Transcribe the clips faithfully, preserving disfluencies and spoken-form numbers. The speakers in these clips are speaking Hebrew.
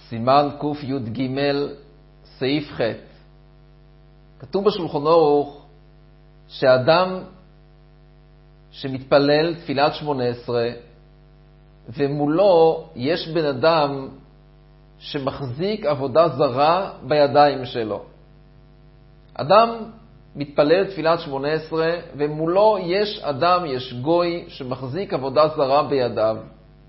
סימן קי"ג סעיף ח'. כתוב בשולחן ערוך שאדם שמתפלל תפילת שמונה עשרה ומולו יש בן אדם שמחזיק עבודה זרה בידיים שלו. אדם מתפלל תפילת שמונה עשרה ומולו יש אדם, יש גוי שמחזיק עבודה זרה בידיו.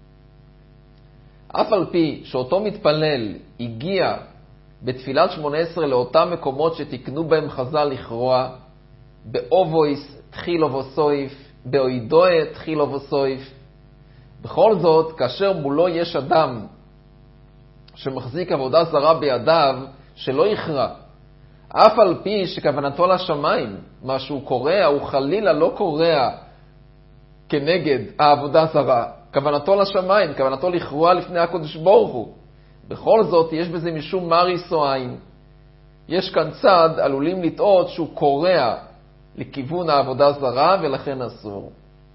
אף על פי שאותו מתפלל הגיע בתפילת שמונה עשרה לאותם מקומות שתקנו בהם חז"ל לכרוע, באובויס תחילו וסויף, באוידוה תחילו וסויף. בכל זאת, כאשר מולו יש אדם שמחזיק עבודה זרה בידיו, שלא יכרע, אף על פי שכוונתו לשמיים, מה שהוא קורא, הוא חלילה לא קורא כנגד העבודה זרה, כוונתו לשמיים, כוונתו לכרוע לפני הקדוש ברוך הוא. בכל זאת, יש בזה משום מריס או עין. יש כאן צד, עלולים לטעות שהוא קורא לכיוון העבודה זרה, ולכן אסור.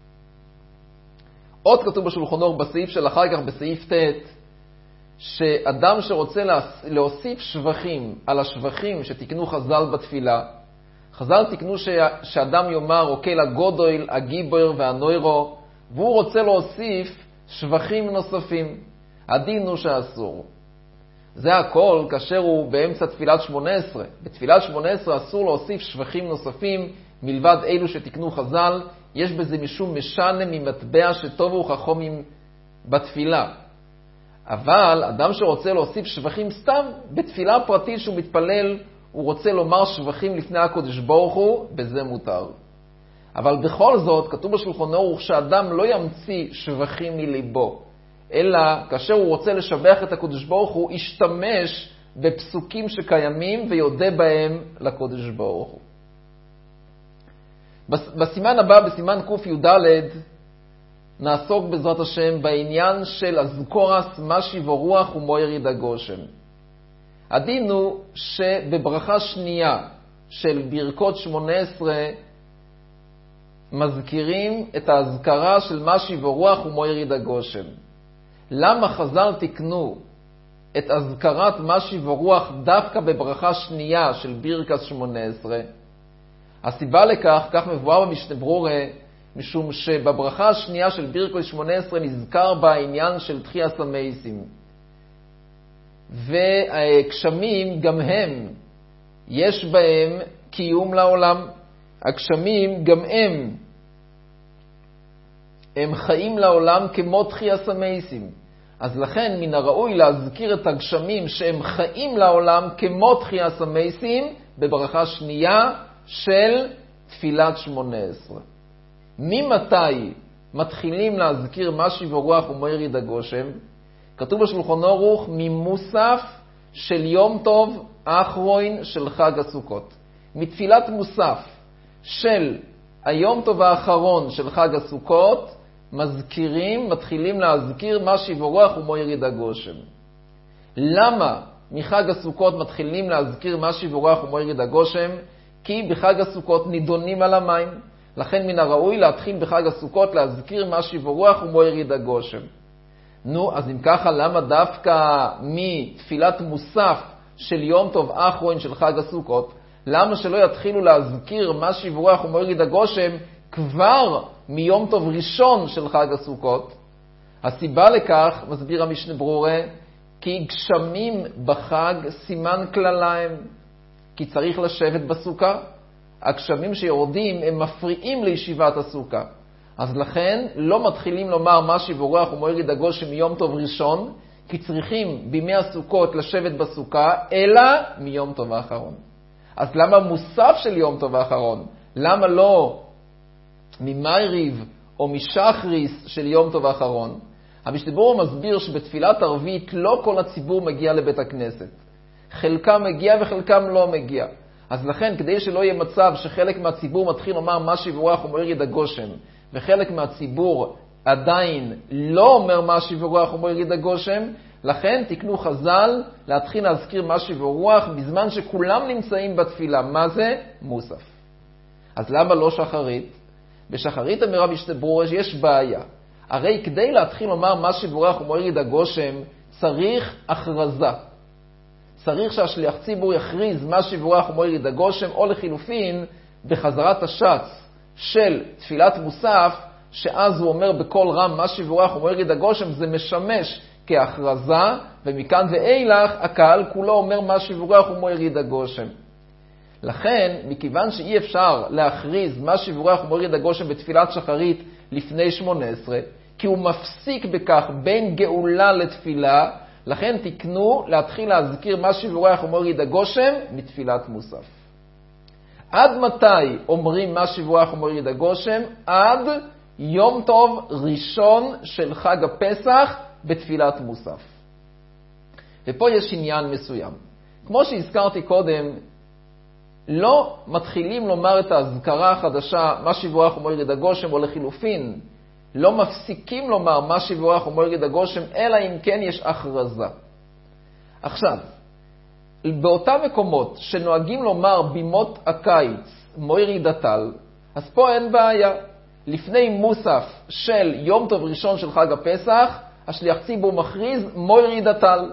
עוד כתוב בשולחן ערוך בסעיף של אחר כך, בסעיף ט', שאדם שרוצה להוסיף שבחים על השבחים שתקנו חז"ל בתפילה, חז"ל תקנו שאדם יאמר אוקיי לגודל, הגיבר והנוירו, והוא רוצה להוסיף שבחים נוספים. הדין הוא שאסור. זה הכל כאשר הוא באמצע תפילת שמונה עשרה. בתפילת שמונה עשרה אסור להוסיף שבחים נוספים מלבד אלו שתקנו חז"ל. יש בזה משום משנה ממטבע שטובו חכמים בתפילה. אבל אדם שרוצה להוסיף שבחים סתם, בתפילה פרטית שהוא מתפלל, הוא רוצה לומר שבחים לפני הקדוש ברוך הוא, בזה מותר. אבל בכל זאת, כתוב בשולחן ערוך שאדם לא ימציא שבחים מליבו, אלא כאשר הוא רוצה לשבח את הקדוש ברוך הוא, ישתמש בפסוקים שקיימים ויודה בהם לקדוש ברוך הוא. בסימן הבא, בסימן קי"ד, נעסוק בעזרת השם בעניין של אזכורס משי ורוח ומויר ידע גושם. הדין הוא שבברכה שנייה של ברכות שמונה עשרה מזכירים את ההזכרה של משי ורוח ומויר ידע גושם. למה חז"ל תקנו את הזכרת משי ורוח דווקא בברכה שנייה של ברכת שמונה עשרה? הסיבה לכך, כך מבואר במשנה ברורה, משום שבברכה השנייה של ברכות שמונה עשרה נזכר בה העניין של תחיית המתים. והגשמים גם הם, יש בהם קיום לעולם. הגשמים גם הם, הם חיים לעולם כמו תחיית המתים. אז לכן מן הראוי להזכיר את הגשמים שהם חיים לעולם כמו תחיית המתים בברכה שנייה של תפילת שמונה עשרה. ממתי מתחילים להזכיר משי ורוח ומויר ידע גושם? כתוב בשולחן ערוך ממוסף של יום טוב האחרון של חג הסוכות. מתפילת מוסף של היום טוב האחרון של חג הסוכות מזכירים, מתחילים להזכיר משי ורוח ומויר ידע גושם. למה מחג הסוכות מתחילים להזכיר משי ורוח ומויר ידע גושם? כי בחג הסוכות נידונים על המים. לכן מן הראוי להתחיל בחג הסוכות להזכיר משי ורוח ומויר ידע גושם. נו, אז אם ככה, למה דווקא מתפילת מוסף של יום טוב האחרון של חג הסוכות, למה שלא יתחילו להזכיר משי ורוח ומויר ידע גושם כבר מיום טוב ראשון של חג הסוכות? הסיבה לכך, מסביר המשנה ברורה, כי גשמים בחג סימן כלליים, כי צריך לשבת בסוכה. הגשמים שיורדים הם מפריעים לישיבת הסוכה. אז לכן לא מתחילים לומר משי ורוח ומויר ידע גושם מיום טוב ראשון, כי צריכים בימי הסוכות לשבת בסוכה, אלא מיום טוב האחרון. אז למה מוסף של יום טוב האחרון? למה לא ממייריב או משחריס של יום טוב האחרון? המשנה ברורה מסביר שבתפילת ערבית לא כל הציבור מגיע לבית הכנסת. חלקם מגיע וחלקם לא מגיע. אז לכן, כדי שלא יהיה מצב שחלק מהציבור מתחיל לומר משי ורוח ומויר ידע גושם, וחלק מהציבור עדיין לא אומר משי ורוח ומויר ידע גושם, לכן תקנו חז"ל להתחיל להזכיר משי ורוח בזמן שכולם נמצאים בתפילה. מה זה? מוסף. אז למה לא שחרית? בשחרית אמרה משנה ברורה שיש בעיה. הרי כדי להתחיל לומר משי ורוח ומויר ידע גושם, צריך הכרזה. צריך שהשליח ציבור יכריז מה שיבורך ומועיל יריד הגושם, או לחילופין בחזרת השץ של תפילת מוסף, שאז הוא אומר בקול רם מה שיבורך ומועיל יריד הגושם, זה משמש כהכרזה, ומכאן ואילך הקהל כולו אומר מה שיבורך ומועיל יריד הגושם. לכן, מכיוון שאי אפשר להכריז מה שיבורך ומועיל יריד הגושם בתפילת שחרית לפני שמונה עשרה, כי הוא מפסיק בכך בין גאולה לתפילה, לכן תקנו להתחיל להזכיר מה שיבורך ומועיל יריד הגושם מתפילת מוסף. עד מתי אומרים מה שיבורך ומועיל יריד הגושם? עד יום טוב ראשון של חג הפסח בתפילת מוסף. ופה יש עניין מסוים. כמו שהזכרתי קודם, לא מתחילים לומר את ההזכרה החדשה, מה שיבורך ומועיל יריד הגושם, או לחילופין, לא מפסיקים לומר מה שיבורך ומועיל יריד הגושם, אלא אם כן יש הכרזה. עכשיו, באותם מקומות שנוהגים לומר בימות הקיץ, מועיל יריד הטל, אז פה אין בעיה. לפני מוסף של יום טוב ראשון של חג הפסח, השליח ציבור מכריז מועיל יריד הטל.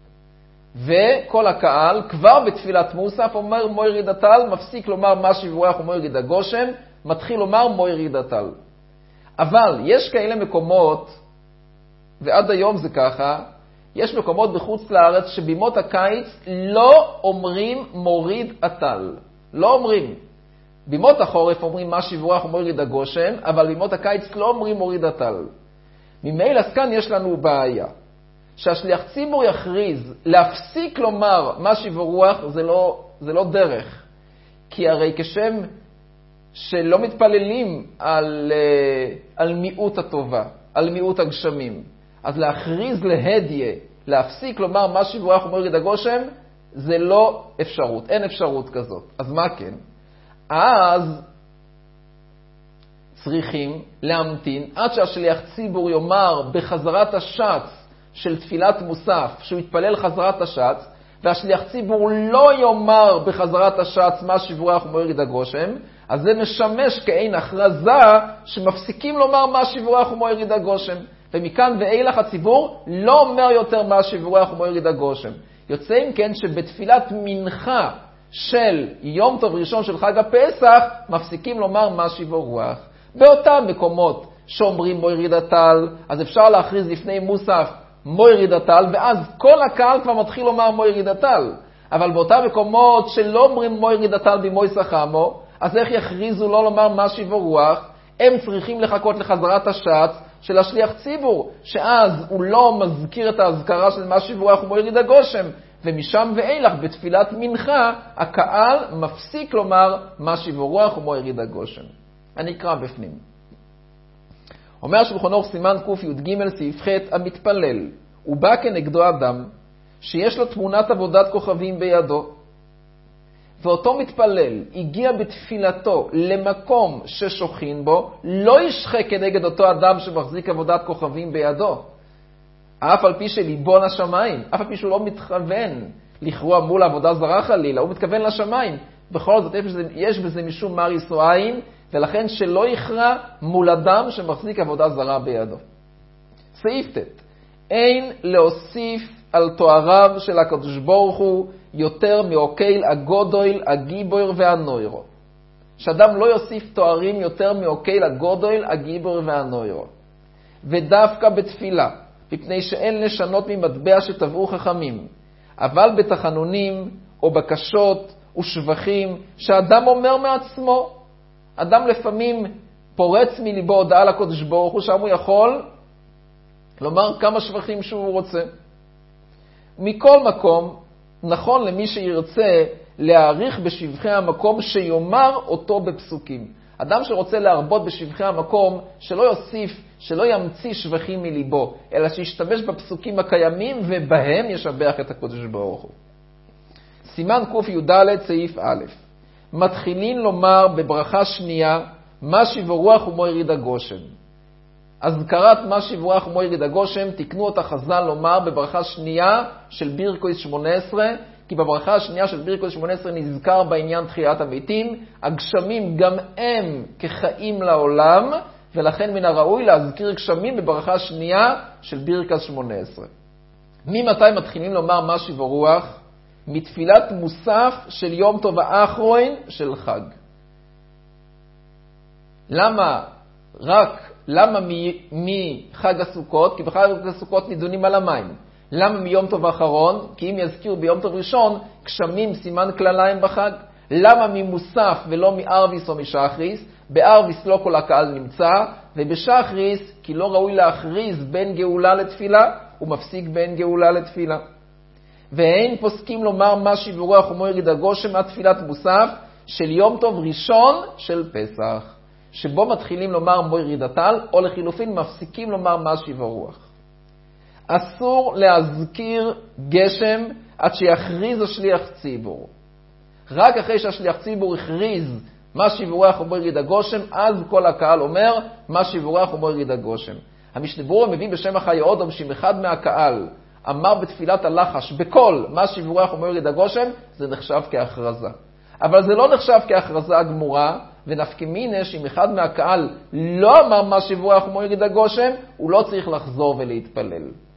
וכל הקהל כבר בתפילת מוסף אומר מועיל יריד הטל, מפסיק לומר מה שיבורך ומועיל יריד הגושם, מתחיל לומר מועיל יריד הטל. אבל יש כאלה מקומות, ועד היום זה ככה, יש מקומות בחוץ לארץ שבימות הקיץ לא אומרים מוריד הטל. לא אומרים. בימות החורף אומרים מה שיבורך ומועיל יריד הגושם, אבל בימות הקיץ לא אומרים מוריד הטל. ממילא אז כאן יש לנו בעיה. שהשליח ציבור יכריז, להפסיק לומר מה שיבורך זה לא, זה לא דרך. כי הרי כשם שלא מתפללים על, על מיעוט הטובה, על מיעוט הגשמים. אז להכריז להדיה, להפסיק לומר מה שיבורך ומועיל יריד הגושם, זה לא אפשרות, אין אפשרות כזאת. אז מה כן? אז צריכים להמתין עד שהשליח ציבור יאמר בחזרת השץ של תפילת מוסף, שהוא יתפלל חזרת השץ, והשליח ציבור לא יאמר בחזרת השץ מה שיבורך ומועיל יריד הגושם, אז זה משמש כאין הכרזה שמפסיקים לומר מה שיבורך ומועיל יריד הגושם. ומכאן ואילך הציבור לא אומר יותר מה שיבורך ומועיל יריד הגושם. יוצא אם כן שבתפילת מנחה של יום טוב ראשון של חג הפסח, מפסיקים לומר מה שיבורך. באותם מקומות שאומרים מועיל יריד הטל, אז אפשר להכריז לפני מוסף מועיל יריד הטל, ואז כל הקהל כבר מתחיל לומר מועיל יריד הטל. אבל באותם מקומות שלא אומרים מועיל יריד הטל במועד סחמו, אז איך יכריזו לא לומר מה שיבורך? הם צריכים לחכות לחזרת השץ של השליח ציבור, שאז הוא לא מזכיר את ההזכרה של מה שיבורך ומועיל יריד הגושם, ומשם ואילך בתפילת מנחה הקהל מפסיק לומר מה שיבורך ומועיל יריד הגושם. אני אקרא בפנים. אומר שולחן אורוך סימן קי"ג סעיף ח' המתפלל, הוא בא כנגדו אדם שיש לו תמונת עבודת כוכבים בידו, ואותו מתפלל הגיע בתפילתו למקום ששוכין בו, לא ישחק כנגד אותו אדם שמחזיק עבודת כוכבים בידו. אף על פי שליבו לשמיים, אף על פי שהוא לא מתכוון לכרוע מול עבודה זרה חלילה, הוא מתכוון לשמיים. בכל זאת יש בזה משום מריס או עין, ולכן שלא יכרע מול אדם שמחזיק עבודה זרה בידו. סעיף ט' אין להוסיף על תואריו של הקדוש ברוך הוא יותר מאוקיל הגודויל, הגיבויר והנוירו. שאדם לא יוסיף תוארים יותר מאוקיל הגודויל, הגיבויר והנוירו. ודווקא בתפילה, מפני שאין לשנות ממטבע שטבעו חכמים, אבל בתחנונים או בקשות ושבחים שאדם אומר מעצמו, אדם לפעמים פורץ מליבו הודעה לקדוש ברוך הוא, שם הוא יכול לומר כמה שבחים שהוא רוצה. מכל מקום, נכון למי שירצה להעריך בשבחי המקום שיומר אותו בפסוקים. אדם שרוצה להרבות בשבחי המקום, שלא יוסיף, שלא ימציא שבחים מליבו, אלא שישתמש בפסוקים הקיימים ובהם ישבח את הקדוש ברוך הוא. סימן קי"ד סעיף א' מתחילים לומר בברכה שנייה מה שיבורך ומועיל יריד הגושם. הזכרת מה שיבורך ומועיל יריד הגושם תקנו אותה חז"ל לומר בברכה שנייה של בירקוס שמונה עשרה, כי בברכה השנייה של בירקוס שמונה עשרה נזכר בעניין תחיית המתים, הגשמים גם הם כחיים לעולם, ולכן מן הראוי להזכיר גשמים בברכה שנייה של בירקוס שמונה עשרה. ממתי מתחילים לומר משהו ורוח? מתפילת מוסף של יום טוב האחרון של חג. למה רק, למה מחג הסוכות? כי בחג הסוכות נידונים על המים. למה מיום טוב האחרון? כי אם יזכירו ביום טוב ראשון, גשמים סימן כלליים בחג. למה ממוסף ולא מארביס או משחריס? בארביס לא כל הקהל נמצא, ובשחריס כי לא ראוי להכריז בין גאולה לתפילה, הוא מפסיק בין גאולה לתפילה. ואין פוסקים לומר משהו ורוח ומויר יריד הגשם עד תפילת מוסף של יום טוב ראשון של פסח, שבו מתחילים לומר מויר יריד הטל, או לחילופין מפסיקים לומר משהו ורוח. אסור להזכיר גשם עד שיכריז השליח ציבור. רק אחרי שהשליח ציבור הכריז משהו ורוח ומויר יריד הגשם, אז כל הקהל אומר משהו ורוח ומויר יריד הגשם. המשנה ברורה מביא בשם החי אודום שאם אחד מהקהל אמר בתפילת הלחש בכל משהו ורוח ומויר יריד הגשם, זה נחשב כהכרזה. אבל זה לא נחשב כהכרזה גמורה, ונפקא מינה שאם אחד מהקהל לא אמר משהו ורוח ומויר יריד הגשם, הוא לא צריך לחזור ולהתפלל.